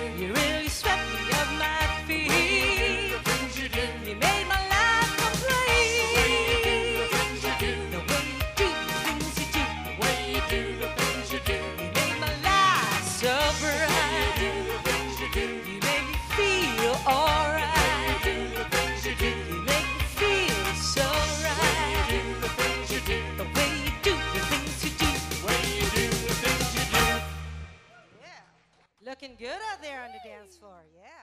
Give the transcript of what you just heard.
You really swept me off my feet. You made my life complete. The way you do the things you do. The way you do the things you do. You made my life so bright. You make me feel alright. You make me feel so right. The way you do the things you do. Yeah. Looking good out there on the dance floor, yeah.